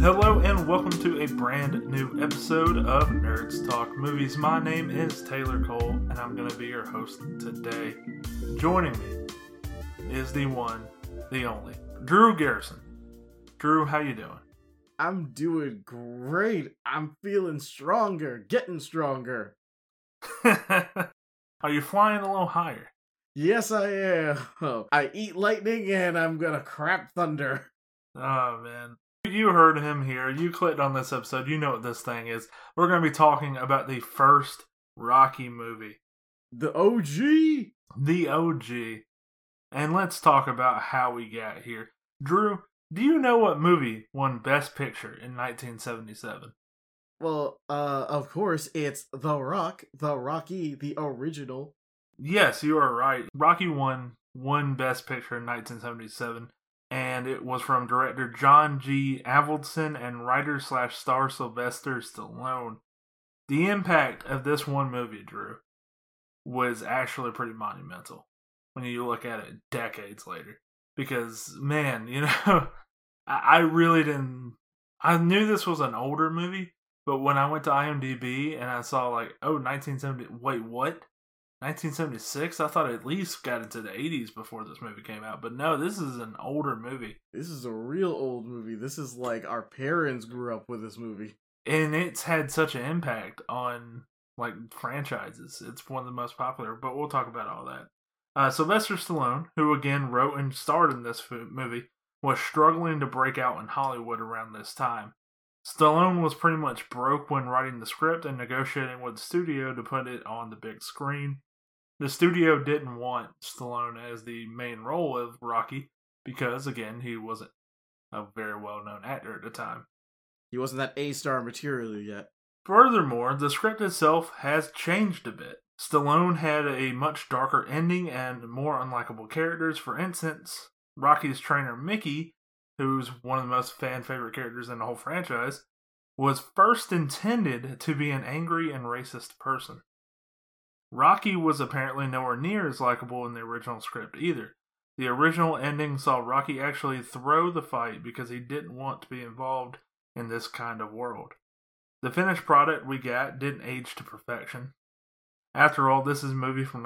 Hello and welcome to a brand new episode of Nerds Talk Movies. My name is Taylor Cole and I'm going to be your host today. Joining me is the one, the only, Drew Garrison. Drew, how you doing? I'm doing great. I'm feeling stronger, getting stronger. Are you flying a little higher? Yes, I am. I eat lightning and I'm gonna crap thunder. Oh, man. You heard him here. You clicked on this episode. You know what this thing is. We're going to be talking about the first Rocky movie. The OG? The OG. And let's talk about how we got here. Drew, do you know what movie won Best Picture in 1977? Well, of course, it's The Rocky, the original. Yes, you are right. Rocky won Best Picture in 1977. And it was from director John G. Avildsen and writer/star Sylvester Stallone. The impact of this one movie, Drew, was actually pretty monumental when you look at it decades later. Because, man, you know, I really didn't... I knew this was an older movie, but when I went to IMDb and I saw, 1970... Wait, what? 1976? I thought it at least got into the 80s before this movie came out. But no, this is an older movie. This is a real old movie. This is like our parents grew up with this movie. And it's had such an impact on, franchises. It's one of the most popular, but we'll talk about all that. Sylvester Stallone, who again wrote and starred in this movie, was struggling to break out in Hollywood around this time. Stallone was pretty much broke when writing the script and negotiating with the studio to put it on the big screen. The studio didn't want Stallone as the main role of Rocky because, again, he wasn't a very well-known actor at the time. He wasn't that A-star material yet. Furthermore, the script itself has changed a bit. Stallone had a much darker ending and more unlikable characters. For instance, Rocky's trainer Mickey, who's one of the most fan-favorite characters in the whole franchise, was first intended to be an angry and racist person. Rocky was apparently nowhere near as likable in the original script either. The original ending saw Rocky actually throw the fight because he didn't want to be involved in this kind of world. The finished product we got didn't age to perfection. After all, this is a movie from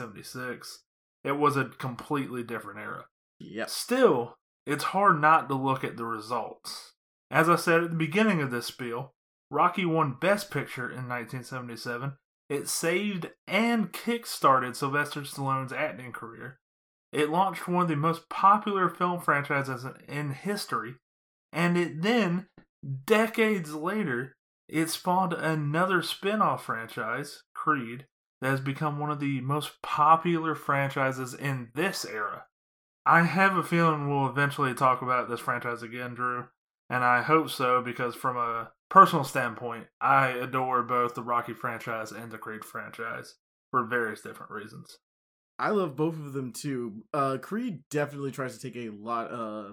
1976. It was a completely different era. Yep. Still, it's hard not to look at the results. As I said at the beginning of this spiel, Rocky won Best Picture in 1977. It saved and kick-started Sylvester Stallone's acting career. It launched one of the most popular film franchises in history. And it then, decades later, it spawned another spin-off franchise, Creed, that has become one of the most popular franchises in this era. I have a feeling we'll eventually talk about this franchise again, Drew. And I hope so, because from a personal standpoint, I adore both the Rocky franchise and the Creed franchise for various different reasons. I love both of them too. Creed definitely tries to take a lot of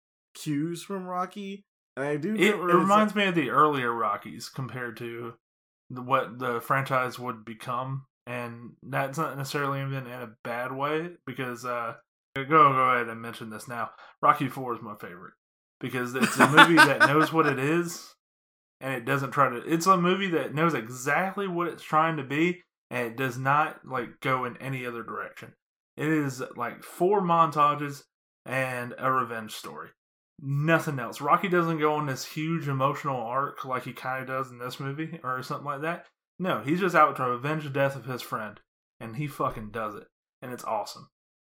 cues from Rocky. And I do. It reminds me of the earlier Rockies compared to what the franchise would become. And that's not necessarily even in a bad way, because go ahead and mention this now. Rocky 4 is my favorite. Because it's a movie that knows what it is, and it doesn't try to... It's a movie that knows exactly what it's trying to be, and it does not, go in any other direction. It is, 4 montages and a revenge story. Nothing else. Rocky doesn't go on this huge emotional arc like he kind of does in this movie, or something like that. No, he's just out to avenge the death of his friend, and he fucking does it. And it's awesome.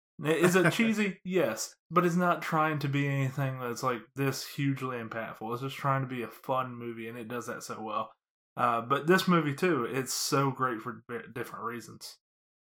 Is it cheesy? Yes. But it's not trying to be anything that's this hugely impactful. It's just trying to be a fun movie, and it does that so well. But this movie, too, it's so great for different reasons.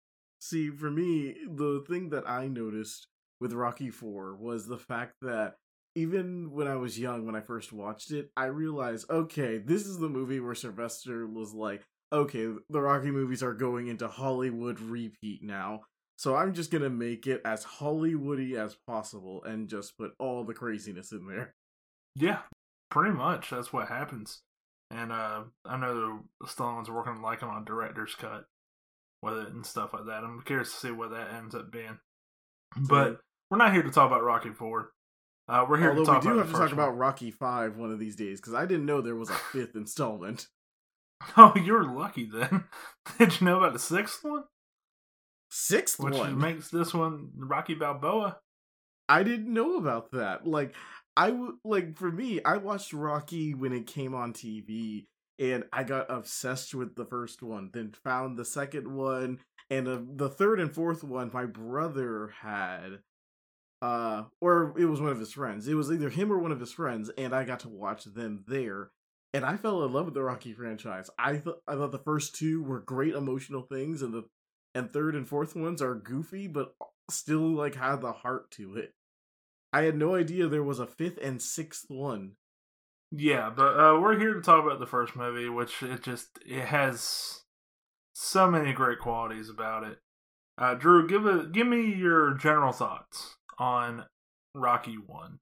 See, for me, the thing that I noticed with Rocky 4 was the fact that even when I was young, when I first watched it, I realized, okay, this is the movie where Sylvester was like, okay, the Rocky movies are going into Hollywood repeat now. So I'm just gonna make it as Hollywoody as possible and just put all the craziness in there. Yeah, pretty much. That's what happens. And I know the Stallone's working on a director's cut with it and stuff like that. I'm curious to see what that ends up being. But we're not here to talk about Rocky 4. We're here to Although we talk do about have the to talk first one. about Rocky 5 one of these days, because I didn't know there was a 5th installment. Oh, you're lucky then. Did you know about the 6th one? 6th Which one? makes this one Rocky Balboa. I didn't know about that. Like, for me, I watched Rocky when it came on TV, and I got obsessed with the first one, then found the second one, and the third and fourth one my brother had. Or it was one of his friends. It was either him or one of his friends, and I got to watch them there. And I fell in love with the Rocky franchise. I thought the first two were great emotional things, and the third and fourth ones are goofy, but still like had the heart to it. I had no idea there was a 5th and 6th one. Yeah, but we're here to talk about the first movie, which it has so many great qualities about it. Drew, give me your general thoughts on Rocky 1.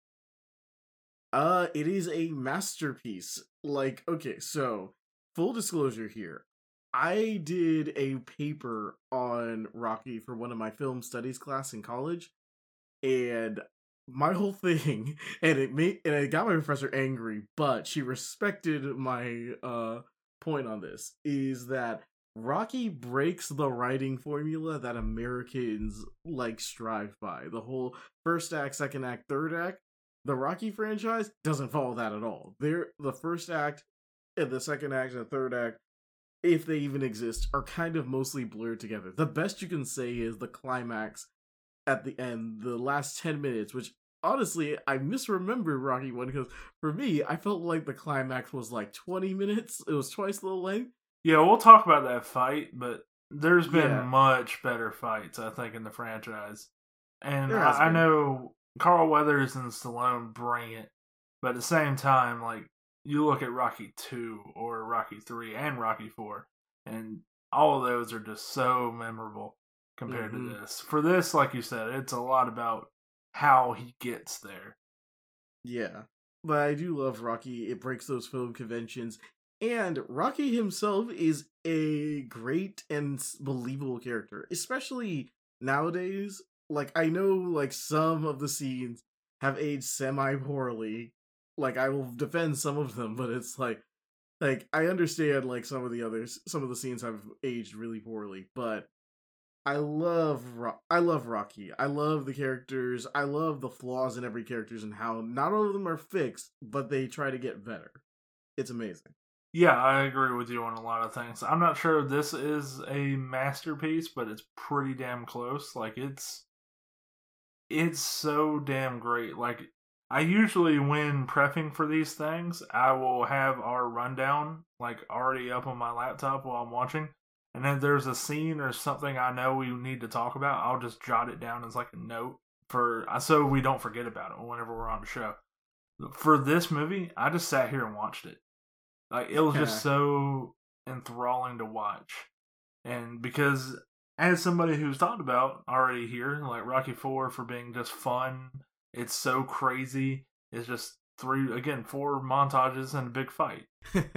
It is a masterpiece. Like, okay, so full disclosure here. I did a paper on Rocky for one of my film studies class in college, and my whole thing, and it got my professor angry, but she respected my point on this, is that Rocky breaks the writing formula that Americans like strive by. The whole first act, second act, third act. The Rocky franchise doesn't follow that at all. The first act and the second act and the third act, if they even exist, are kind of mostly blurred together. The best you can say is the climax at the end, the last 10 minutes, which honestly, I misremembered Rocky 1 because for me, I felt like the climax was like 20 minutes. It was twice the length. Yeah, we'll talk about that fight, but there's been Yeah. much better fights, I think, in the franchise. And There has I been. know Carl Weathers and Stallone bring it, but at the same time, like, you look at Rocky 2 or Rocky 3 and Rocky 4, and all of those are just so memorable compared to this. For this, like you said, it's a lot about how he gets there. Yeah. But I do love Rocky. It breaks those film conventions. And Rocky himself is a great and believable character, especially nowadays. Like, I know, like, some of the scenes have aged semi-poorly. Like, I will defend some of them, but it's like, I understand, like, some of the scenes have aged really poorly, but I love Rocky. I love the characters. I love the flaws in every characters and how not all of them are fixed, but they try to get better. It's amazing. Yeah, I agree with you on a lot of things. I'm not sure if this is a masterpiece, but it's pretty damn close. Like, it's so damn great. Like, I usually, when prepping for these things, I will have our rundown like already up on my laptop while I'm watching. And then there's a scene or something I know we need to talk about, I'll just jot it down as like a note so we don't forget about it whenever we're on the show. For this movie, I just sat here and watched it. Like, it was just so enthralling to watch. And because as somebody who's talked about already here, like Rocky 4 for being just fun, it's so crazy. It's just four montages and a big fight.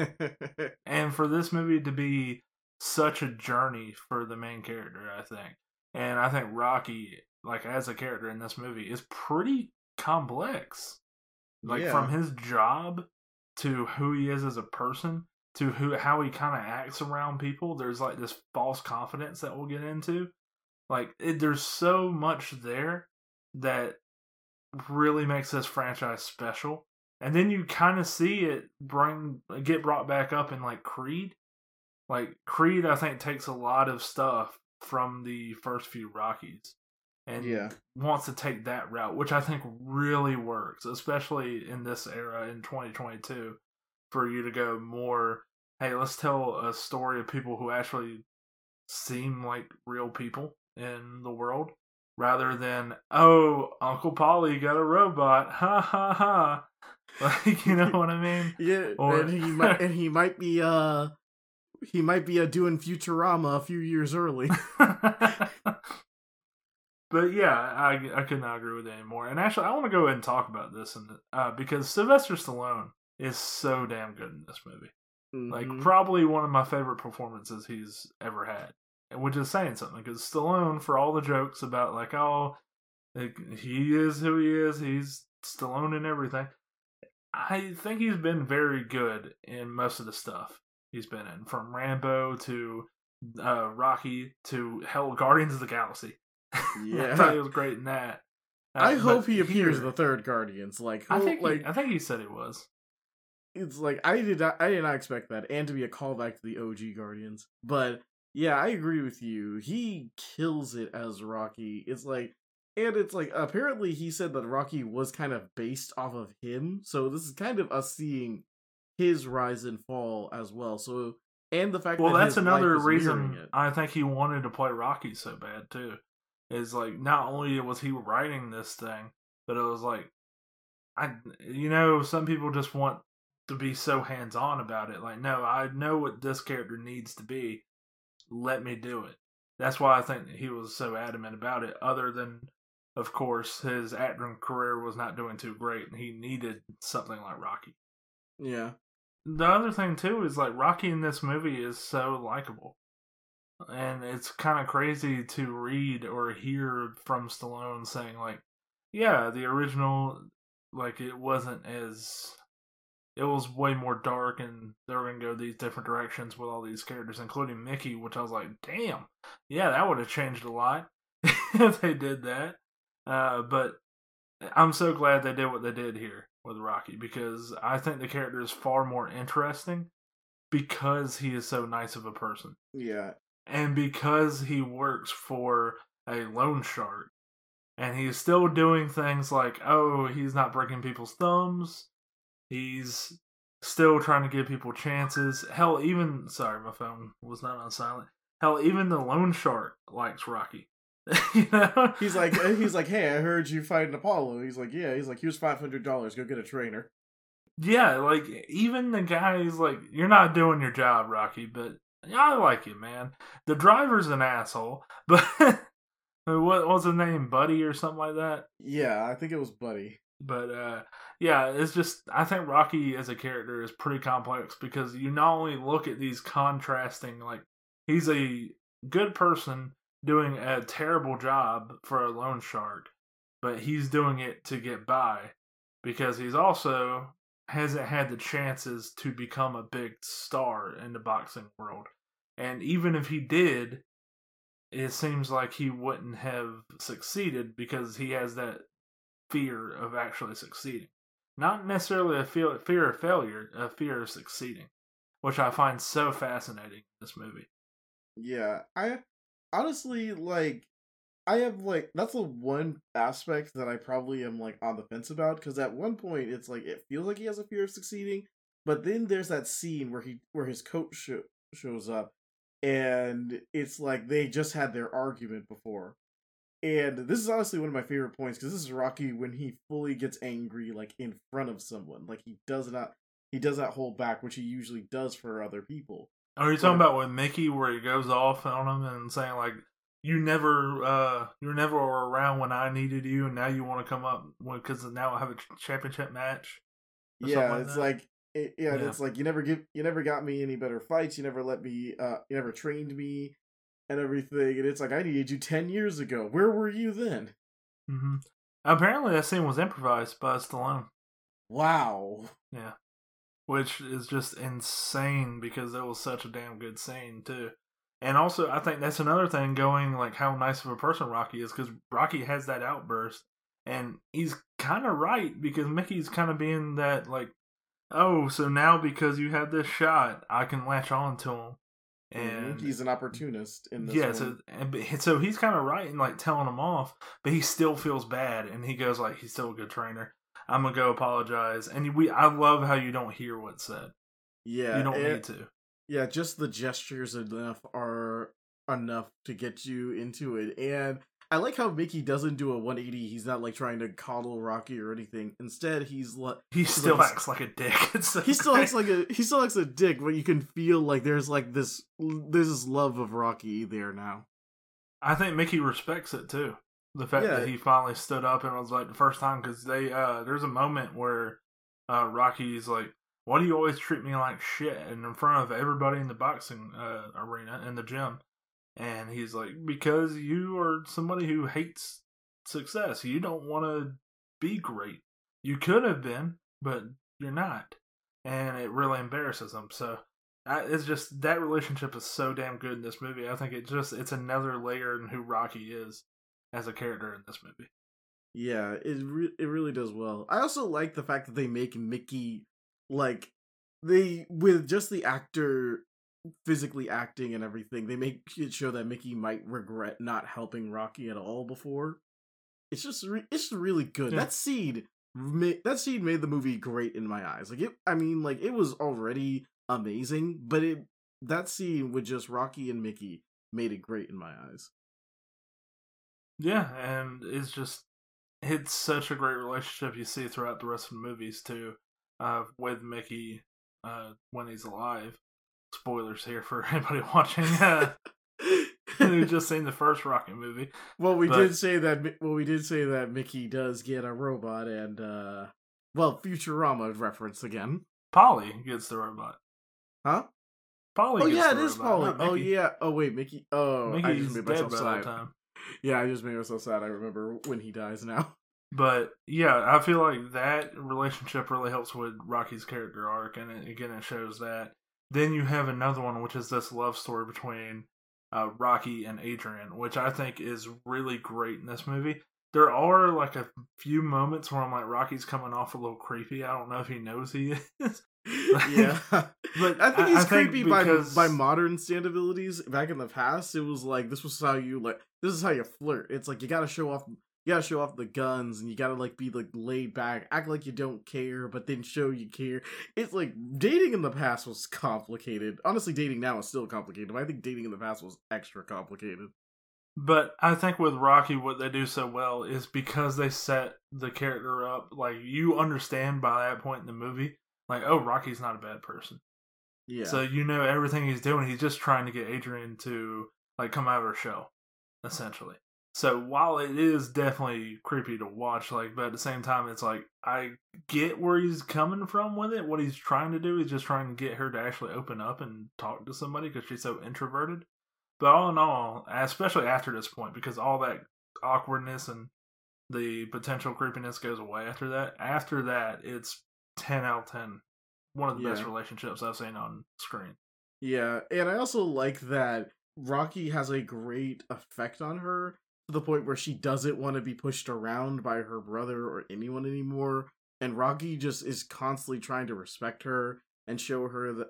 And for this movie to be such a journey for the main character, I think. And I think Rocky, like, as a character in this movie, is pretty complex. Like, from his job to who he is as a person to how he kind of acts around people. There's like this false confidence that we'll get into. Like, there's so much there that really makes this franchise special. And then you kind of see it get brought back up in like Creed. Like, Creed, I think, takes a lot of stuff from the first few Rockies and wants to take that route, which I think really works, especially in this era in 2022, for you to go more, hey, let's tell a story of people who actually seem like real people in the world, rather than, oh, Uncle Polly got a robot, ha ha ha. Like, you know what I mean? Yeah, or and he might be doing Futurama a few years early. But yeah, I could not agree with it anymore. And actually, I want to go ahead and talk about this, because Sylvester Stallone is so damn good in this movie. Mm-hmm. Like, probably one of my favorite performances he's ever had, which is saying something, because Stallone, for all the jokes about like, oh, like, he is who he is, he's Stallone and everything. I think he's been very good in most of the stuff he's been in, from Rambo to Rocky to hell, Guardians of the Galaxy. I thought he Yeah. was great in that. I hope But he appears in here, the third Guardians. Like, I think he said he was. it's like I did not expect that, and to be a callback to the OG Guardians. But yeah, I agree with you. He kills it as Rocky. It's like apparently he said that Rocky was kind of based off of him. So this is kind of us seeing his rise and fall as well. So, and the fact Well, that that's his life another is mirroring reason it. I think he wanted to play Rocky so bad too. Is like not only was he writing this thing, but it was like some people just want to be so hands on about it. Like, no, I know what this character needs to be. Let me do it. That's why I think he was so adamant about it. Other than, of course, his acting career was not doing too great, and he needed something like Rocky. Yeah. The other thing too is like Rocky in this movie is so likable. And it's kind of crazy to read or hear from Stallone saying like, yeah, the original, like it wasn't as, it was way more dark, and they were gonna go these different directions with all these characters, including Mickey, which I was like, damn, yeah, that would have changed a lot if they did that. But I'm so glad they did what they did here with Rocky, because I think the character is far more interesting because he is so nice of a person. Yeah. And because he works for a loan shark, and he's still doing things like, oh, he's not breaking people's thumbs, he's still trying to give people chances. Hell, even, sorry, my phone was not on silent. Hell, even the loan shark likes Rocky. You know? He's like, hey, I heard you fight an Apollo. He's like, yeah. He's like, here's $500. Go get a trainer. Yeah, like, even the guy's like, you're not doing your job, Rocky, but I like you, man. The driver's an asshole, but what was his name, Buddy or something like that? Yeah, I think it was Buddy. But yeah, it's just, I think Rocky as a character is pretty complex, because you not only look at these contrasting, like, he's a good person doing a terrible job for a loan shark, but he's doing it to get by, because he's also hasn't had the chances to become a big star in the boxing world. And even if he did, it seems like he wouldn't have succeeded because he has that fear of actually succeeding. Not necessarily a fear of failure, a fear of succeeding, which I find so fascinating in this movie. Yeah, I honestly like. I have like that's the one aspect that I probably am like on the fence about, because at one point it's like it feels like he has a fear of succeeding, but then there's that scene where his coach shows up, and it's like they just had their argument before. And this is honestly one of my favorite points, because this is Rocky when he fully gets angry, like in front of someone. Like he does not hold back, which he usually does for other people. Are you talking But about with Mickey, where he goes off on him and saying like, you never were around when I needed you, and now you want to come up because now I have a championship match or something yeah, like it's that? like yeah, Yeah. it's like you never got me any better fights. You never let me. You never trained me and everything. And it's like I needed you 10 years ago. Where were you then? Mm-hmm. Apparently, that scene was improvised by Stallone. Wow. Yeah, which is just insane because it was such a damn good scene too. And also, I think that's another thing going like how nice of a person Rocky is, because Rocky has that outburst, and he's kind of right, because Mickey's kind of being that like, oh, so now because you have this shot, I can latch on to him, and He's an opportunist in this yeah, one. so he's kind of right in like telling him off, but he still feels bad, and he goes like, he's still a good trainer. I'm gonna go apologize, and I love how you don't hear what's said. You Yeah, don't need to. yeah, just the gestures enough are enough to get you into it. And I like how Mickey doesn't do a 180. He's not like trying to coddle Rocky or anything. Instead, He still acts like a dick. It's so he still great. acts like a dick, but you can feel like there's this love of Rocky there now. I think Mickey respects it too. The fact Yeah, that he finally stood up and was like the first time, because there's a moment where Rocky's like, "Why do you always treat me like shit?" and in front of everybody in the boxing arena in the gym, and he's like, "Because you are somebody who hates success. You don't want to be great. You could have been, but you're not, and it really embarrasses him. So it's just that relationship is so damn good in this movie. I think it's another layer in who Rocky is as a character in this movie. Yeah, it really does well. I also like the fact that they make Mickey like they with just the actor physically acting and everything, they make it show that Mickey might regret not helping Rocky at all before. It's really good. Yeah. That scene made the movie great in my eyes. It was already amazing, but that scene with just Rocky and Mickey made it great in my eyes. Yeah, and it's such a great relationship you see throughout the rest of the movies too, with Mickey when he's alive. Spoilers here for anybody watching who's just seen the first Rocky movie. We did say that Mickey does get a robot, and Futurama reference again. Polly gets the robot. Huh? Polly. It is Polly. Oh yeah. Oh wait, Mickey. Oh, Mickey's I just made myself dead by that sad. time. Yeah, I just made myself sad. I remember when he dies now. But yeah, I feel like that relationship really helps with Rocky's character arc, and it shows that. Then you have another one, which is this love story between Rocky and Adrian, which I think is really great in this movie. There are like a few moments where I'm like, Rocky's coming off a little creepy. I don't know if he knows he is. Yeah, but I think he's creepy because... by modern standabilities. Back in the past, it was like this is how you flirt. It's like you gotta show off the guns, and you gotta like be like laid back, act like you don't care, but then show you care. It's like dating in the past was complicated. Honestly, dating now is still complicated, but I think dating in the past was extra complicated. But I think with Rocky, what they do so well is because they set the character up, like you understand by that point in the movie, like, oh, Rocky's not a bad person. Yeah. So you know everything he's doing, he's just trying to get Adrian to like come out of her shell, essentially. So while it is definitely creepy to watch, like, but at the same time, it's like I get where he's coming from with it. What he's trying to do is just trying to get her to actually open up and talk to somebody because she's so introverted. But all in all, especially after this point, because all that awkwardness and the potential creepiness goes away after that. After that, it's 10 out of 10. One of the best relationships I've seen on screen. Yeah, and I also like that Rocky has a great effect on her to the point where she doesn't want to be pushed around by her brother or anyone anymore. And Rocky just is constantly trying to respect her and show her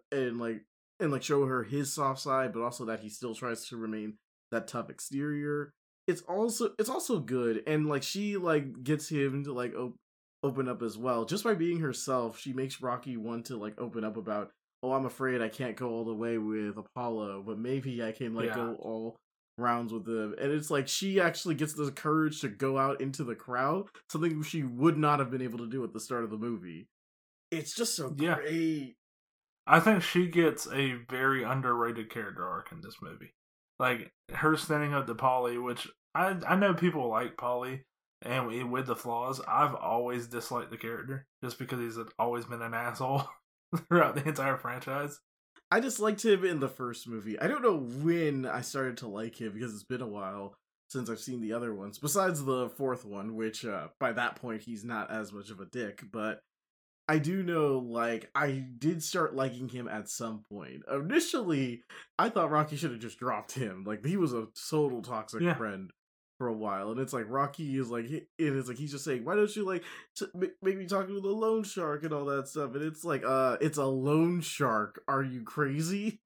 show her his soft side, but also that he still tries to remain that tough exterior. It's also good, and like she like gets him to like open up as well just by being herself. She makes Rocky want to like open up about, oh, I'm afraid I can't go all the way with Apollo, but maybe I can go all rounds with him. And it's like she actually gets the courage to go out into the crowd, something she would not have been able to do at the start of the movie. It's just so great. I think she gets a very underrated character arc in this movie. Like, her standing up to Paulie, which I know people like Paulie, and with the flaws, I've always disliked the character, just because he's always been an asshole throughout the entire franchise. I disliked him in the first movie. I don't know when I started to like him, because it's been a while since I've seen the other ones, besides the fourth one, which by that point he's not as much of a dick, but I do know, like, I did start liking him at some point. Initially, I thought Rocky should have just dropped him. Like, he was a total toxic friend for a while. And it's like, Rocky is like, he's just saying, why don't you, like, make me talk to the loan shark and all that stuff? And it's like, it's a loan shark. Are you crazy?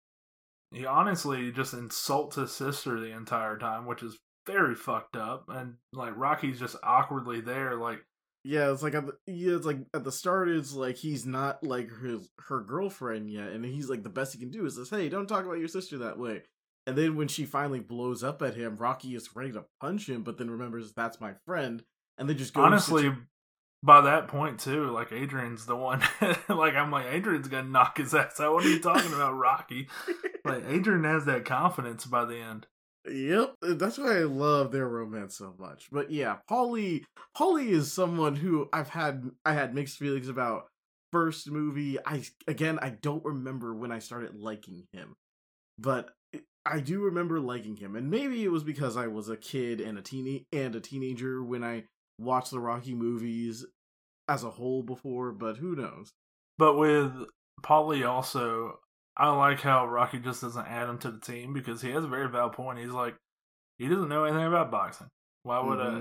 He honestly just insults his sister the entire time, which is very fucked up. And, like, Rocky's just awkwardly there, like, yeah, it's like at the start, it's like he's not like her girlfriend yet, and he's like the best he can do is this, hey, don't talk about your sister that way. And then when she finally blows up at him, Rocky is ready to punch him, but then remembers that's my friend, and then just goes. Honestly, by that point too, like Adrian's the one. Like I'm like Adrian's gonna knock his ass out. What are you talking about, Rocky? Like Adrian has that confidence by the end. Yep, that's why I love their romance so much. But yeah, Paulie is someone who I had mixed feelings about first movie. I don't remember when I started liking him, but I do remember liking him, and maybe it was because I was a kid and a teenager when I watched the Rocky movies. as a whole before, but who knows? But with Paulie also, I like how Rocky just doesn't add him to the team because he has a very valid point. He's like, he doesn't know anything about boxing. Why would Mm-hmm.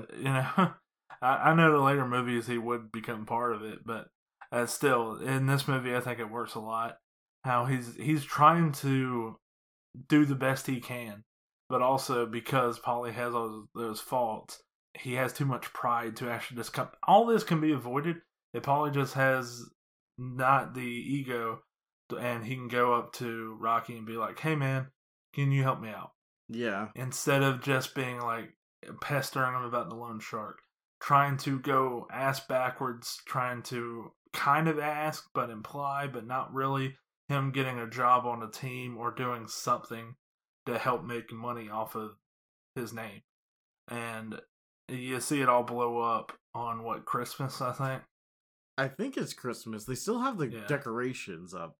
I know the later movies he would become part of it, but still, in this movie, I think it works a lot. How he's trying to do the best he can, but also because Paulie has all those faults, he has too much pride to actually just come. All this can be avoided if Paulie just has not the ego, and he can go up to Rocky and be like, "Hey, man, can you help me out?" Yeah. Instead of just being like pestering him about the loan shark, trying to go ass backwards, trying to kind of ask but imply, but not really. Him getting a job on a team or doing something to help make money off of his name. And you see it all blow up on what, Christmas, I think? I think it's Christmas. They still have the Yeah. decorations up.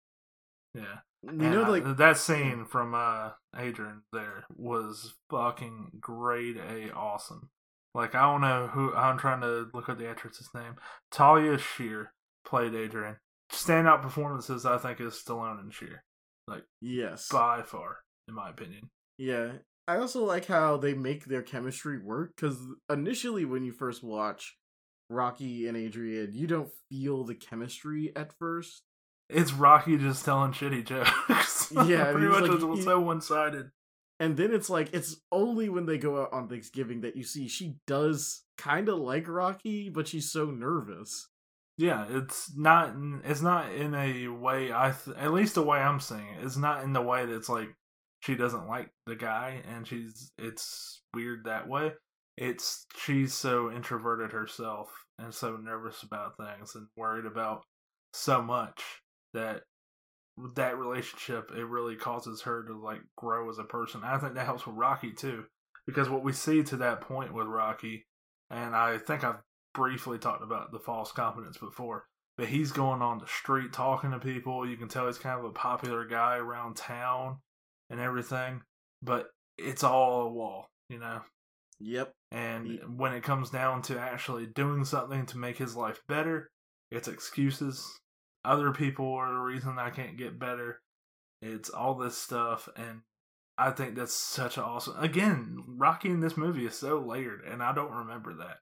Yeah. You know, like that scene from Adrian there was fucking grade A awesome. Like, I don't know who, I'm trying to look up the actress's name. Talia Shear played Adrian. Standout performances, I think, is Stallone and Shear. Like, yes, by far, in my opinion. yeah. I also like how they make their chemistry work because initially, when you first watch Rocky and Adrian, you don't feel the chemistry at first. It's Rocky just telling shitty jokes. Yeah, Pretty much like, it's so one-sided. And then it's like, it's only when they go out on Thanksgiving that you see she does kind of like Rocky, but she's so nervous. Yeah, it's not in a way, at least the way I'm seeing it, it's not in the way that's like she doesn't like the guy and it's weird that way. It's she's so introverted herself and so nervous about things and worried about so much that that relationship, it really causes her to like grow as a person. I think that helps with Rocky too, because what we see to that point with Rocky, and I think I've briefly talked about the false confidence before, but he's going on the street talking to people. You can tell he's kind of a popular guy around town and everything, but it's all a wall, you know? Yep. And when it comes down to actually doing something to make his life better, it's excuses. Other people are the reason I can't get better. It's all this stuff, and I think that's such an awesome. Again, Rocky in this movie is so layered, and I don't remember that.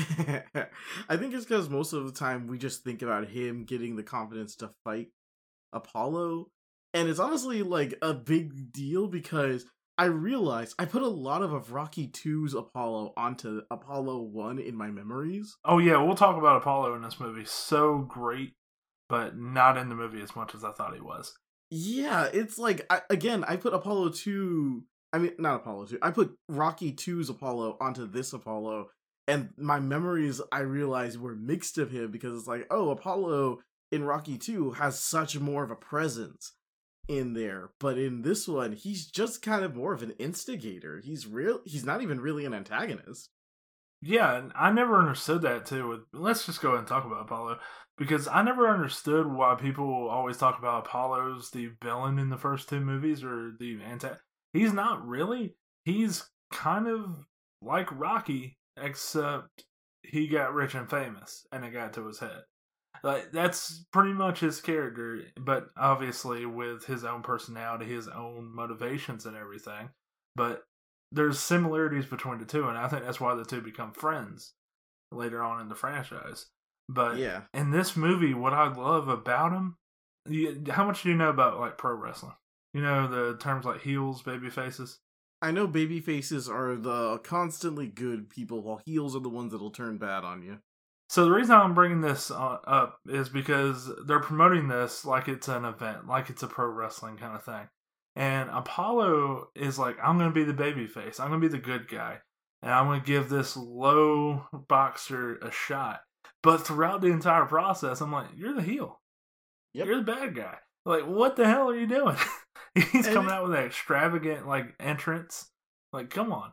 I think it's because most of the time we just think about him getting the confidence to fight Apollo, and it's honestly like a big deal because I realized I put a lot of Rocky 2's Apollo onto Apollo 1 in my memories. Oh yeah, we'll talk about Apollo in this movie. So great, but not in the movie as much as I thought he was. Yeah, it's like I put Apollo 2. I mean, not Apollo 2. I put Rocky 2's Apollo onto this Apollo, and my memories I realized were mixed of him because it's like, oh, Apollo in Rocky 2 has such more of a presence in there, but in this one, he's just kind of more of an instigator. He's not even really an antagonist. Yeah, and I never understood that too. Let's just go ahead and talk about Apollo, because I never understood why people always talk about Apollo's the villain in the first two movies or the anti. He's not really. He's kind of like Rocky, except he got rich and famous, and it got to his head. Like, that's pretty much his character, but obviously with his own personality, his own motivations, and everything. But there's similarities between the two, and I think that's why the two become friends later on in the franchise. But Yeah. in this movie, what I love about him, how much do you know about like pro wrestling? You know the terms like heels, baby faces. I know baby faces are the constantly good people, while heels are the ones that'll turn bad on you. So the reason I'm bringing this up is because they're promoting this like it's an event, like it's a pro wrestling kind of thing. And Apollo is like, I'm going to be the baby face. I'm going to be the good guy. And I'm going to give this low boxer a shot. But throughout the entire process, I'm like, you're the heel. Yep. You're the bad guy. Like, what the hell are you doing? He's And coming out with an extravagant, like, entrance. Like, come on.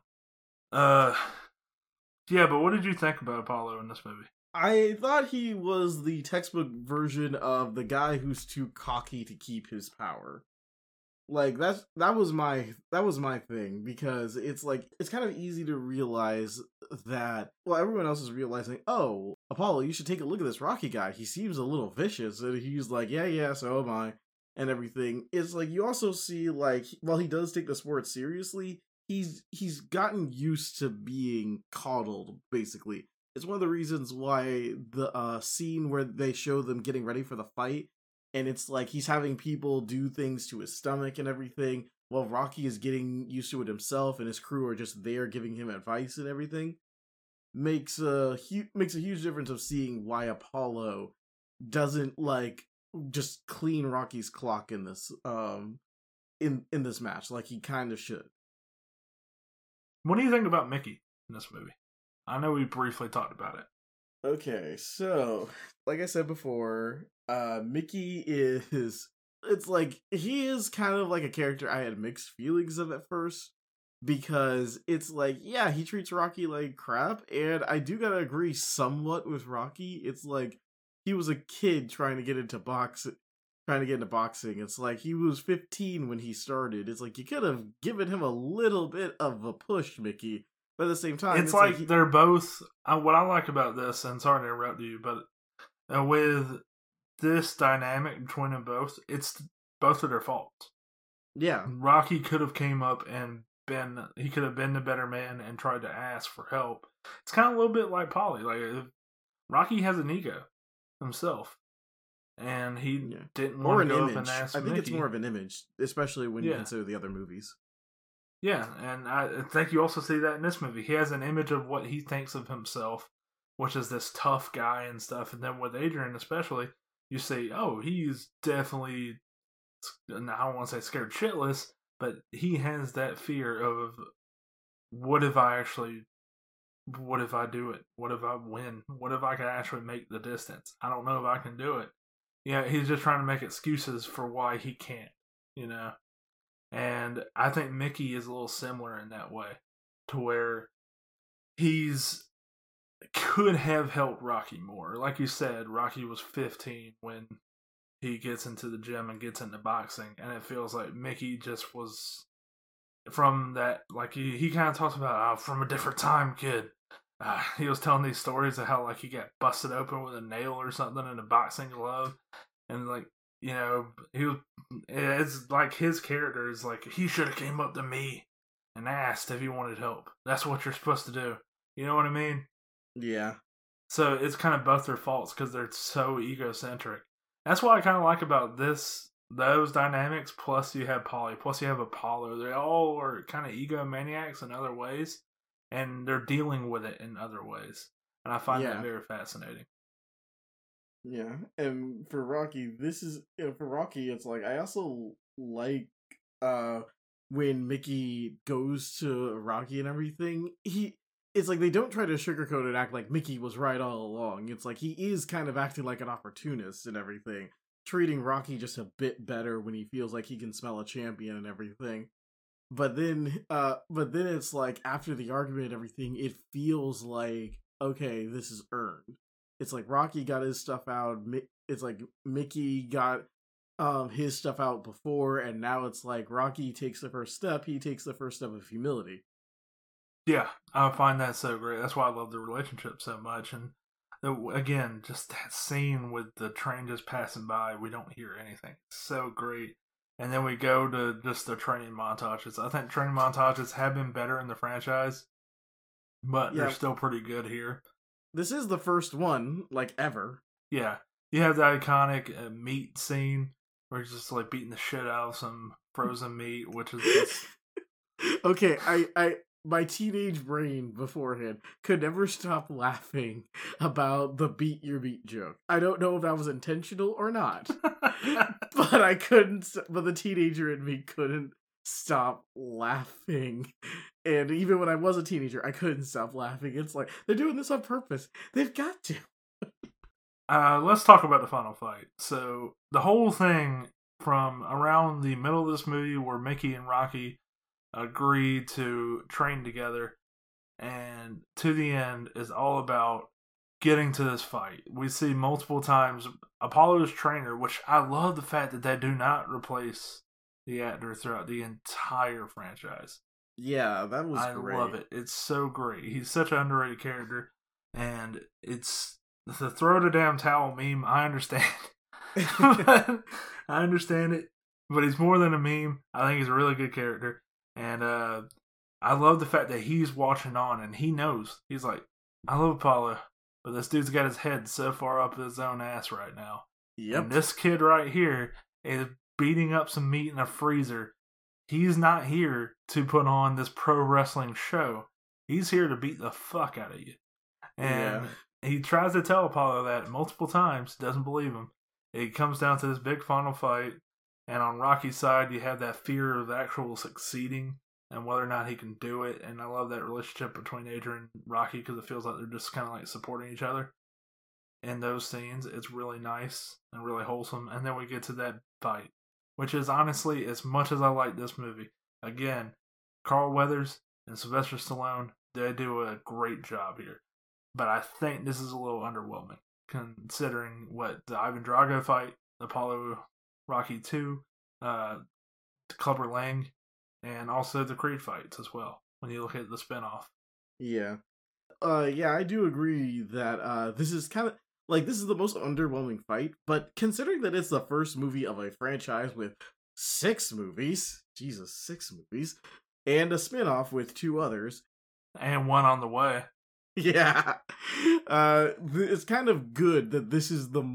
Yeah, but what did you think about Apollo in this movie? I thought he was the textbook version of the guy who's too cocky to keep his power. Like that was my thing, because it's like it's kind of easy to realize that, well, everyone else is realizing, oh, Apollo, you should take a look at this Rocky guy. He seems a little vicious, and he's like, yeah, so am I, and everything. It's like you also see, like, while he does take the sport seriously, he's gotten used to being coddled. Basically, it's one of the reasons why the scene where they show them getting ready for the fight, and it's like he's having people do things to his stomach and everything, while Rocky is getting used to it himself, and his crew are just there giving him advice and everything, makes a huge difference of seeing why Apollo doesn't like just clean Rocky's clock in this in this match like he kind of should. What do you think about Mickey in this movie? I know we briefly talked about it. Okay, so like I said before, Mickey is, it's like he is kind of like a character I had mixed feelings of at first, because it's like, yeah, he treats Rocky like crap, and I do gotta agree somewhat with Rocky. It's like he was a kid trying to get into boxing. It's like he was 15 when he started. It's like you could have given him a little bit of a push, Mickey. But at the same time, It's like they're both. What I like about this, and sorry to interrupt you, but with this dynamic between them both, it's both of their faults. yeah, Rocky could have came up and he could have been the better man and tried to ask for help. It's kind of a little bit like Polly. Like, Rocky has an ego himself, and he didn't or want an to go image. up and ask I think Mickey. it's more of an image, especially when you consider the other movies. Yeah, and I think you also see that in this movie. He has an image of what he thinks of himself, which is this tough guy and stuff. And then with Adrian especially, you see, oh, he's definitely, I don't want to say scared shitless, but he has that fear of, what if I do it? What if I win? What if I can actually make the distance? I don't know if I can do it. Yeah, he's just trying to make excuses for why he can't, you know? And I think Mickey is a little similar in that way, to where he's could have helped Rocky more. Like you said, Rocky was 15 when he gets into the gym and gets into boxing, and it feels like Mickey just was from that. Like he kind of talks about, from a different time, kid. He was telling these stories of how like he got busted open with a nail or something in a boxing glove, and like, you know, it's like his character is like, he should have came up to me and asked if he wanted help. That's what you're supposed to do. You know what I mean? Yeah. So it's kind of both their faults because they're so egocentric. That's what I kind of like about those dynamics. Plus you have Polly. Plus you have Apollo. They all are kind of egomaniacs in other ways, and they're dealing with it in other ways. And I find that very fascinating. Yeah, and for Rocky, it's like I also like when Mickey goes to Rocky and everything. It's like they don't try to sugarcoat it, act like Mickey was right all along. It's like he is kind of acting like an opportunist and everything, treating Rocky just a bit better when he feels like he can smell a champion and everything. But then it's like after the argument and everything, it feels like, okay, this is earned. It's like Rocky got his stuff out. It's like Mickey got his stuff out before, and now it's like Rocky takes the first step. He takes the first step of humility. Yeah, I find that so great. That's why I love the relationship so much. And again, just that scene with the train just passing by, we don't hear anything. It's so great. And then we go to just the training montages. I think training montages have been better in the franchise, but they're still pretty good here. This is the first one, like, ever. Yeah. You have the iconic meat scene where he's just, like, beating the shit out of some frozen meat, which is just... Okay, my teenage brain beforehand could never stop laughing about the beat your meat joke. I don't know if that was intentional or not, but but the teenager in me couldn't stop laughing. And even when I was a teenager, I couldn't stop laughing. It's like, they're doing this on purpose. They've got to. Let's talk about the final fight. So, the whole thing from around the middle of this movie where Mickey and Rocky agree to train together and to the end is all about getting to this fight. We see multiple times Apollo's trainer, which I love the fact that they do not replace the actor throughout the entire franchise. Yeah, that was I great. love it. It's so great. He's such an underrated character, and it's the throw the damn towel meme. I understand. I understand it, but he's more than a meme. I think he's a really good character, and I love the fact that he's watching on and he knows. He's like, I love Apollo, but this dude's got his head so far up his own ass right now. Yep. And this kid right here is beating up some meat in a freezer. He's not here to put on this pro wrestling show. He's here to beat the fuck out of you. And he tries to tell Apollo that multiple times, doesn't believe him. It comes down to this big final fight, and on Rocky's side, you have that fear of actual succeeding and whether or not he can do it. And I love that relationship between Adrian and Rocky because it feels like they're just kind of like supporting each other in those scenes. It's really nice and really wholesome. And then we get to that fight, which is honestly, as much as I like this movie, again, Carl Weathers and Sylvester Stallone, they do a great job here. But I think this is a little underwhelming, considering what the Ivan Drago fight, Apollo Rocky 2, Clubber Lang, and also the Creed fights as well, when you look at the spinoff. Yeah. Yeah, I do agree that this is kind of, like, this is the most underwhelming fight, but considering that it's the first movie of a franchise with 6 movies, Jesus, 6 movies, and a spinoff with 2 others. And one on the way. Yeah, it's kind of good that this is the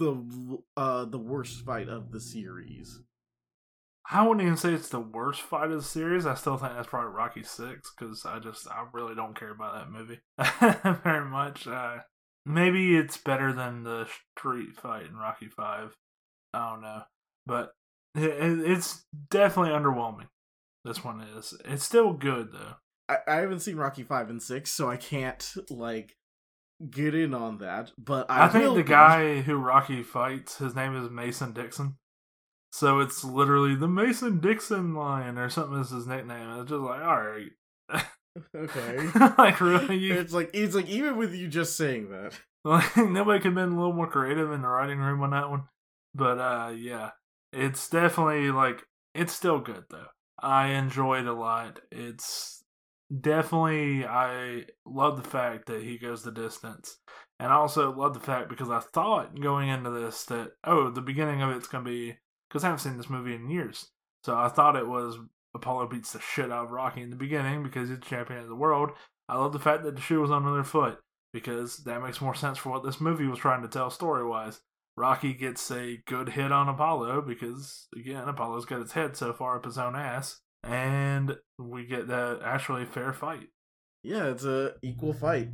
worst fight of the series. I wouldn't even say it's the worst fight of the series. I still think that's probably Rocky 6 because I really don't care about that movie very much. Maybe it's better than the street fight in Rocky 5. I don't know, but it's definitely underwhelming. This one is. It's still good though. I haven't seen Rocky 5 and 6, so I can't, like, get in on that, but I think the guy who Rocky fights, his name is Mason Dixon. So it's literally the Mason Dixon line or something is his nickname. It's just like, alright. Okay. Like, really? It's like, even with you just saying that. Like, nobody could have been a little more creative in the writing room on that one. But, yeah. It's definitely, like, it's still good, though. I enjoyed it a lot. It's definitely, I love the fact that he goes the distance. And I also love the fact because I thought going into this that, the beginning of it's going to be, because I haven't seen this movie in years. So I thought it was Apollo beats the shit out of Rocky in the beginning because he's the champion of the world. I love the fact that the shoe was on the other foot because that makes more sense for what this movie was trying to tell story-wise. Rocky gets a good hit on Apollo because, again, Apollo's got his head so far up his own ass. And we get that actually fair fight. Yeah, it's a equal fight.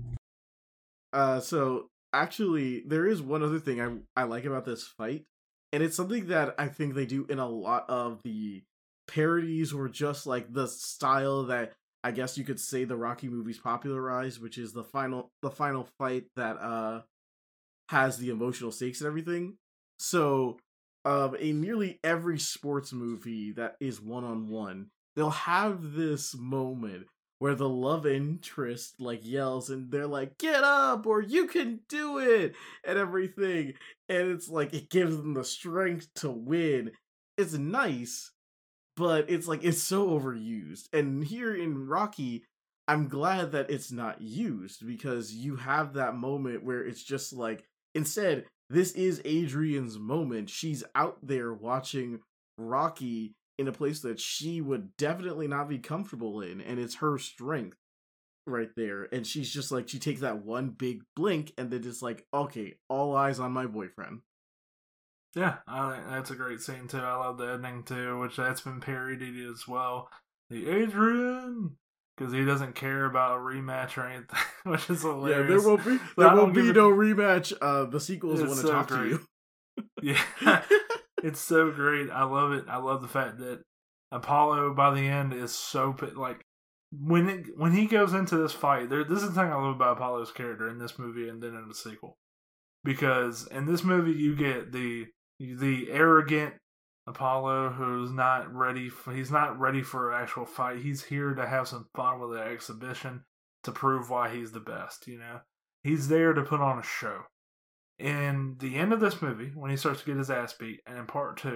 So actually, there is one other thing I like about this fight, and it's something that I think they do in a lot of the parodies or just like the style that I guess you could say the Rocky movies popularized, which is the final fight that has the emotional stakes and everything. So in nearly every sports movie that is one-on-one, they'll have this moment where the love interest like yells and they're like, get up or you can do it and everything. And it's like, it gives them the strength to win. It's nice, but it's like, it's so overused. And here in Rocky, I'm glad that it's not used because you have that moment where it's just like, instead, this is Adrian's moment. She's out there watching Rocky in a place that she would definitely not be comfortable in, and it's her strength right there. And she's just like, she takes that one big blink, and then it's like, okay, all eyes on my boyfriend. Yeah, I think that's a great scene too. I love the ending too, which that's been parodied as well. The Adrian, because he doesn't care about a rematch or anything, which is hilarious. Yeah, there won't be no rematch. The sequels want to talk to you. Yeah, it's so great. I love it. I love the fact that Apollo by the end is so like when he goes into this fight. This is the thing I love about Apollo's character in this movie and then in the sequel, because in this movie you get the arrogant Apollo who's not ready. He's not ready for an actual fight. He's here to have some fun with the exhibition to prove why he's the best. You know, he's there to put on a show. In the end of this movie, when he starts to get his ass beat, and in part 2,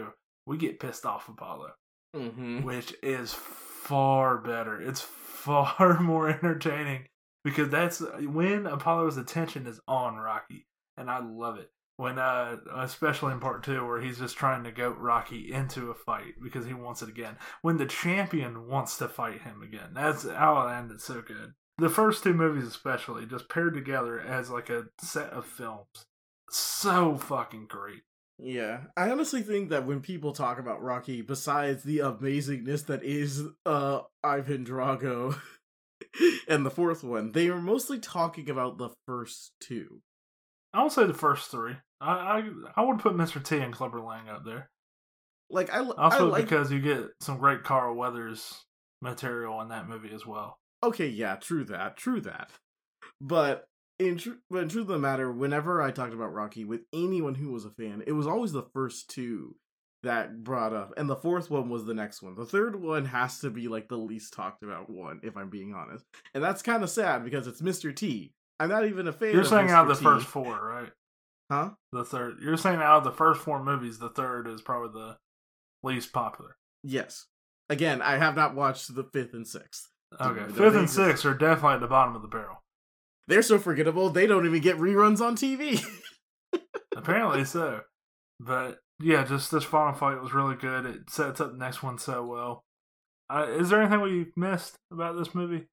we get Pissed Off Apollo, Mm-hmm. which is far better. It's far more entertaining because that's when Apollo's attention is on Rocky, and I love it. When, especially in part 2, where he's just trying to goat Rocky into a fight because he wants it again. When the champion wants to fight him again, that's how it ended so good. The first 2 movies, especially, just paired together as like a set of films, so fucking great. Yeah, I honestly think that when people talk about Rocky, besides the amazingness that is Ivan Drago and the fourth one, they are mostly talking about the first 2. I would say the first 3. I would put Mr. T and Clubber Lang up there. Like Also, because you get some great Carl Weathers material in that movie as well. Okay, yeah, true that. But in truth of the matter, whenever I talked about Rocky with anyone who was a fan, it was always the first 2 that brought up, and the fourth one was the next one. The third one has to be like the least talked about one, if I'm being honest, and that's kind of sad because it's Mr. T. I'm not even a fan. You're saying Mr. out of the T. first 4, right? Huh? The third. You're saying out of the first 4 movies, the third is probably the least popular. Yes. Again, I have not watched the 5th and 6th. Okay, 5th and 6th are definitely at the bottom of the barrel. They're so forgettable, they don't even get reruns on TV. Apparently so. But, yeah, just this final fight was really good. It sets up the next one so well. Is there anything we missed about this movie?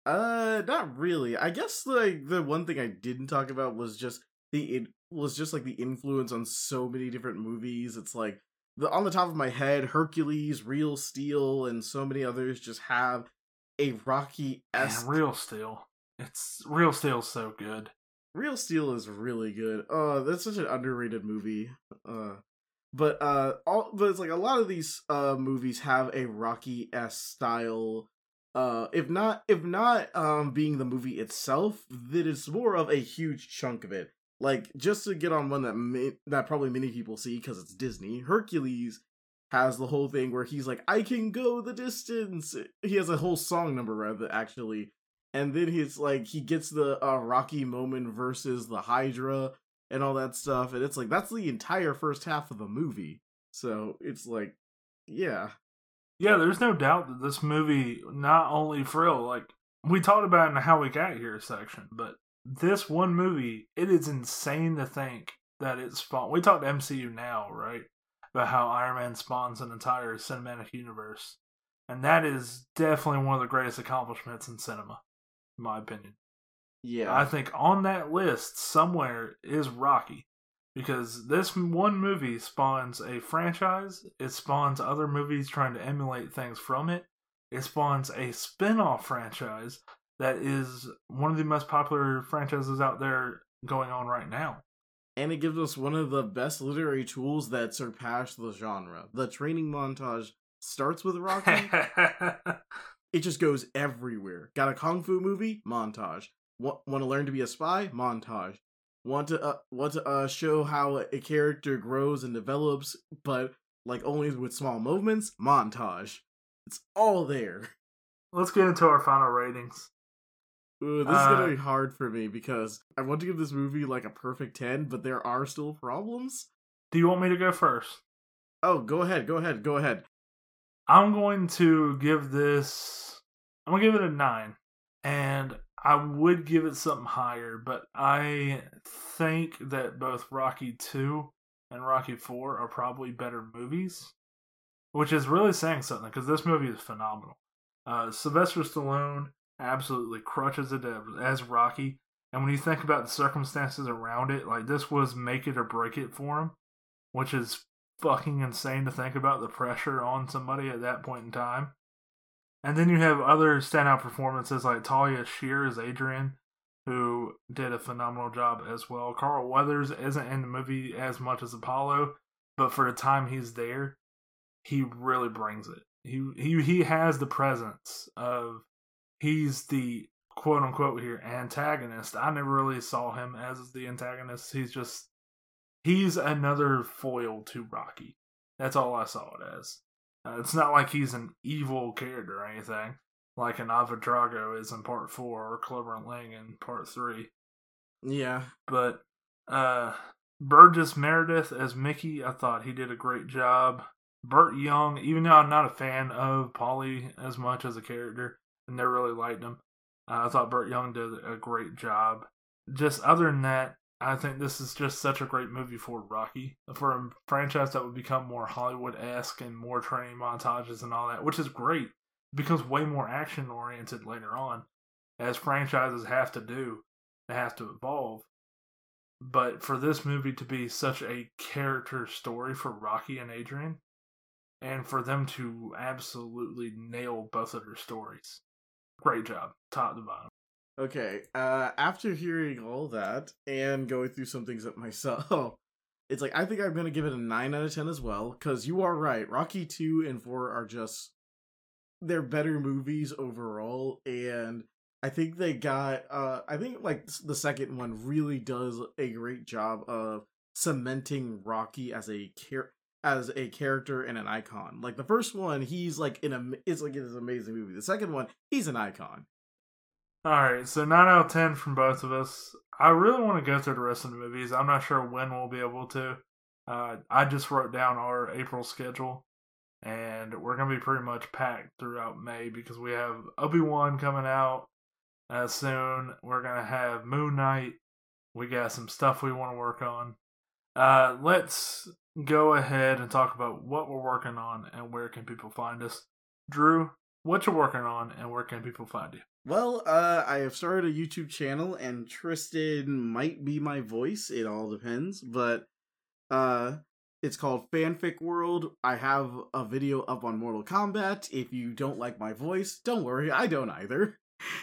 Not really. I guess like the one thing I didn't talk about was just the influence on so many different movies. It's like on the top of my head, Hercules, Real Steel, and so many others just have a Rocky-esque. Real Steel. Real Steel's so good. Real Steel is really good. That's such an underrated movie. But it's like a lot of these movies have a Rocky-esque style. If not being the movie itself, that is more of a huge chunk of it. Like, just to get on one that probably many people see because it's Disney, Hercules has the whole thing where he's like, I can go the distance. He has a whole song number, rather, actually. And then he's like, he gets the Rocky moment versus the Hydra and all that stuff. And it's like, that's the entire first half of the movie. So it's like, yeah. Yeah, there's no doubt that this movie, not only for real, like, we talked about it in the How We Got Here section, but this one movie, it is insane to think that it spawned. We talked MCU now, right? About how Iron Man spawns an entire cinematic universe. And that is definitely one of the greatest accomplishments in cinema, in my opinion. Yeah. I think on that list somewhere is Rocky. Because this one movie spawns a franchise, it spawns other movies trying to emulate things from it, it spawns a spin-off franchise that is one of the most popular franchises out there going on right now. And it gives us one of the best literary tools that surpass the genre. The training montage starts with Rocky. It just goes everywhere. Got a kung fu movie? Montage. Want to learn to be a spy? Montage. Want to show how a character grows and develops, but like only with small movements? Montage. It's all there. Let's get into our final ratings. Ooh, this is gonna be hard for me because I want to give this movie like a perfect 10, but there are still problems. Do you want me to go first? Oh, go ahead. I'm going to give it a 9. And I would give it something higher, but I think that both Rocky 2 and Rocky 4 are probably better movies, which is really saying something because this movie is phenomenal. Sylvester Stallone absolutely crushes it as Rocky, and when you think about the circumstances around it, like this was make it or break it for him, which is fucking insane to think about the pressure on somebody at that point in time. And then you have other standout performances like Talia Shear as Adrian, who did a phenomenal job as well. Carl Weathers isn't in the movie as much as Apollo, but for the time he's there, he really brings it. He has the presence of, he's the quote unquote here antagonist. I never really saw him as the antagonist. He's another foil to Rocky. That's all I saw it as. It's not like he's an evil character or anything, like an Ivan Drago is in part 4 or Clubber Lang in part 3. Yeah. But Burgess Meredith as Mickey, I thought he did a great job. Burt Young, even though I'm not a fan of Paulie as much as a character, I never really liked him. I thought Burt Young did a great job. Just other than that, I think this is just such a great movie for Rocky. For a franchise that would become more Hollywood-esque and more training montages and all that, which is great. It becomes way more action-oriented later on, as franchises have to do. They have to evolve. But for this movie to be such a character story for Rocky and Adrian, and for them to absolutely nail both of their stories. Great job, top to bottom. Okay, after hearing all that and going through some things up myself, it's like, I think I'm going to give it a 9 out of 10 as well, because you are right, Rocky 2 and 4 are just, they're better movies overall, and I think they got, I think like the second one really does a great job of cementing Rocky as a character and an icon. Like the first one, he's like it's like an amazing movie. The second one, he's an icon. Alright, so 9 out of 10 from both of us. I really want to go through the rest of the movies. I'm not sure when we'll be able to. I just wrote down our April schedule, and we're going to be pretty much packed throughout May because we have Obi-Wan coming out soon. We're going to have Moon Knight. We got some stuff we want to work on. Let's go ahead and talk about what we're working on and where can people find us. Drew, what you working on and where can people find you? Well, I have started a YouTube channel, and Tristan might be my voice. It all depends, but it's called Fanfic World. I have a video up on Mortal Kombat. If you don't like my voice, don't worry, I don't either.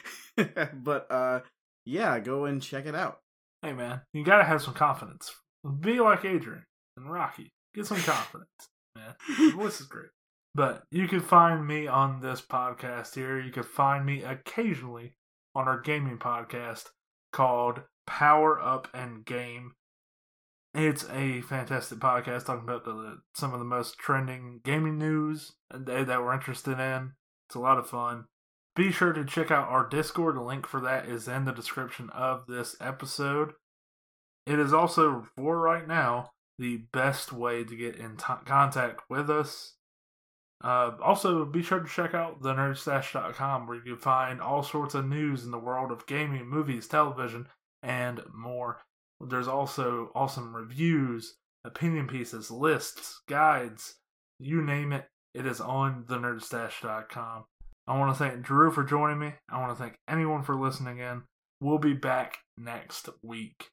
But yeah, go and check it out. Hey man, you gotta have some confidence. Be like Adrian and Rocky. Get some confidence, man. Your voice is great. But you can find me on this podcast here. You can find me occasionally on our gaming podcast called Power Up and Game. It's a fantastic podcast talking about some of the most trending gaming news that we're interested in. It's a lot of fun. Be sure to check out our Discord. The link for that is in the description of this episode. It is also, for right now, the best way to get in contact with us. Also, be sure to check out thenerdstash.com where you can find all sorts of news in the world of gaming, movies, television, and more. There's also awesome reviews, opinion pieces, lists, guides, you name it, it is on thenerdstash.com. I want to thank Drew for joining me. I want to thank anyone for listening in. We'll be back next week.